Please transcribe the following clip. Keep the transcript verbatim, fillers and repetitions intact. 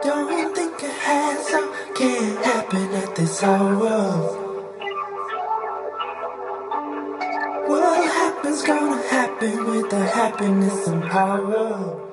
Don't think it has or can't happen at this hour. What happens gonna happen with the happiness and power.